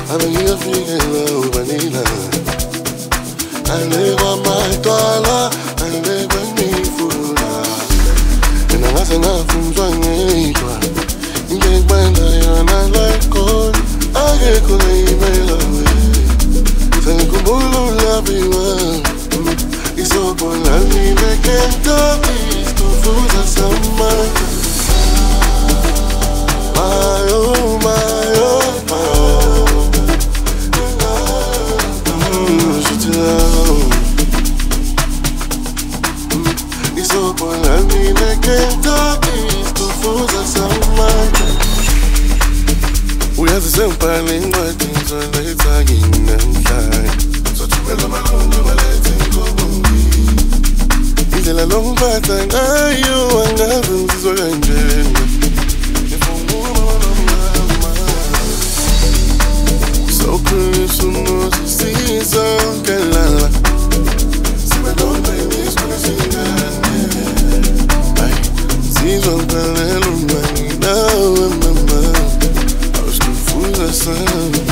Abengiyofikela ubanila alekwa madwala alekwa nifuna Mina ngase ngafunzwa ngedwa Ngekwenza yona like gold Akekho leyimela we Sengikhumbula ulabiwa Isobona nime Kentucky Isikufuza samantha My oh my oh my oh Shut it down Isobona nime Kentucky Isikufuza samantha Uyazisempane incwadi ngizoletha kini namhlanje Sothumela amalungu balethe inkomomi Indlela longiphatha ngayo angazi ngizizwa kanjena Soqinisa umuzi sizonke lala Sibe donke nisibone singane Sizwa ngiphelela uma nginawe mama Awusikufuza sami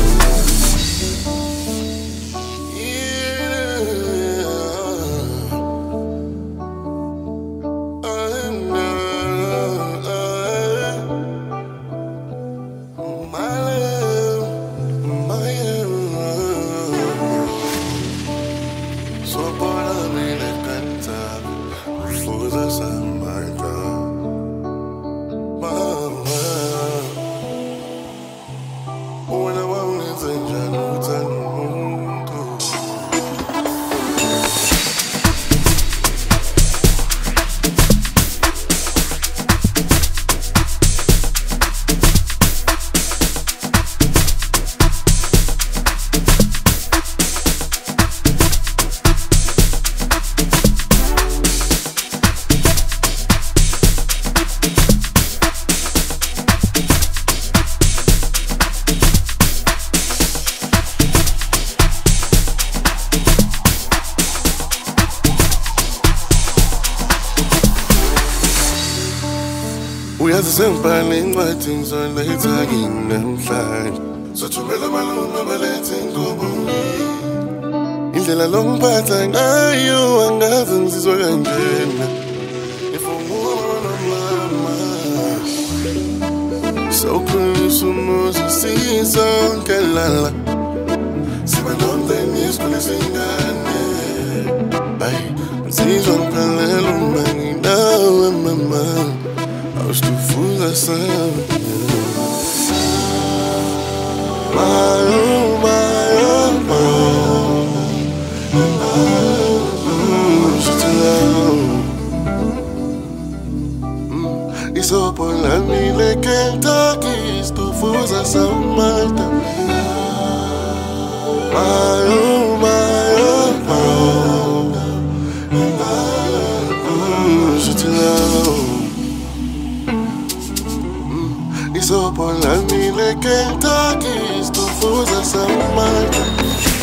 Uyazisempane incwadi ngizoletha kini namhlanje Sothumela amalungu balethe inkomomi Indlela longiphatha ngayo angazi ngizizwa kanjena Ngifungula mama Soqinisa umuzi sizonke lala Sibe donke nisibone singane Ngizizwa ngiphelela uma nginawe mama Awusikufuza sami My oh my oh my Shut it down Isobona nile Kentucky Isikufuza samantha My oh my oh my Shut it down Isobona nile Kentucky Isikufuza samantha